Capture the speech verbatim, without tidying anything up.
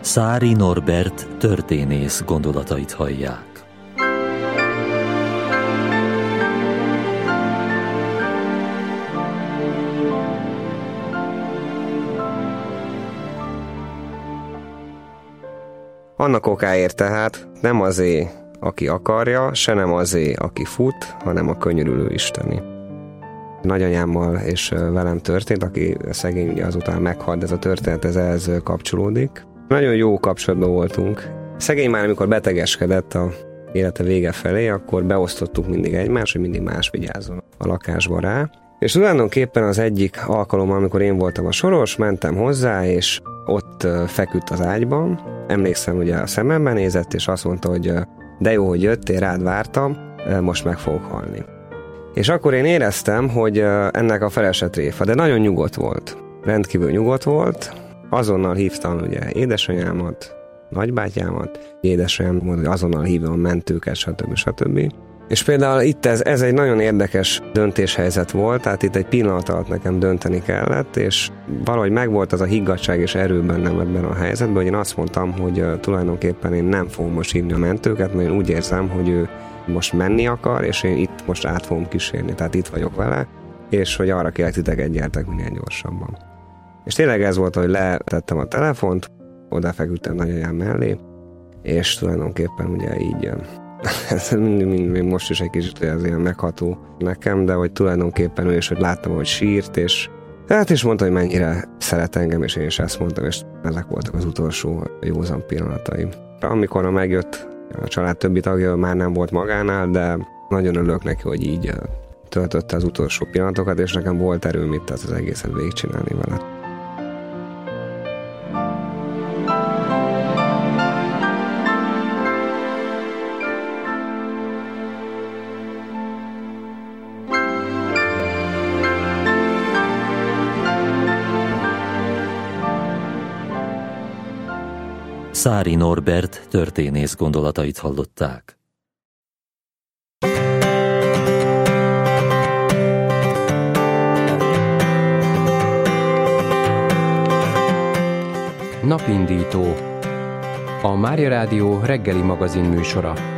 Szári Norbert történész gondolatait hallják. Annak okáért tehát nem azé, aki akarja, se nem azé, aki fut, hanem a könyörülő isteni. Nagyanyámmal és velem történt, aki szegény ugye azután meghalt, ez a történet ez ehhez kapcsolódik. Nagyon jó kapcsolatban voltunk. Szegény már amikor betegeskedett a élete vége felé, akkor beosztottuk mindig egymást, hogy mindig más vigyázzon a lakásba rá. És tulajdonképpen az egyik alkalommal, amikor én voltam a Soros, mentem hozzá, és ott feküdt az ágyban. Emlékszem, ugye a szemembe nézett, és azt mondta, hogy de jó, hogy jöttél, rád vártam, most meg fogok halni. És akkor én éreztem, hogy ennek a felese tréfa, de nagyon nyugodt volt. Rendkívül nyugodt volt. Azonnal hívtam ugye édesanyámat, nagybátyámat, édesanyám mondta, hogy azonnal hívom a mentőket, stb. stb. És például itt ez, ez egy nagyon érdekes döntéshelyzet volt, tehát itt egy pillanat alatt nekem dönteni kellett, és valahogy megvolt az a higgadtság és erő bennem ebben a helyzetben, hogy én azt mondtam, hogy uh, tulajdonképpen én nem fogom most hívni a mentőket, mert én úgy érzem, hogy ő most menni akar, és én itt most át fogom kísérni, tehát itt vagyok vele, és hogy arra kérlek titeket, gyertek minél gyorsabban. És tényleg ez volt, hogy letettem a telefont, odafeküdtem nagyanyám mellé, és tulajdonképpen ugye így ez mind, mind, még most is egy kicsit ez ilyen megható nekem, de hogy tulajdonképpen ő is, hogy láttam, hogy sírt, és hát is mondta, hogy mennyire szeret engem, és én is ezt mondtam, és ezek voltak az utolsó józan pillanataim. Amikor megjött a család többi tagja, már nem volt magánál, de nagyon örülök neki, hogy így töltötte az utolsó pillanatokat, és nekem volt erőm itt az egészet végigcsinálni vele. Szári Norbert történész gondolatait hallották. Napindító. A Mária Rádió reggeli magazin műsora.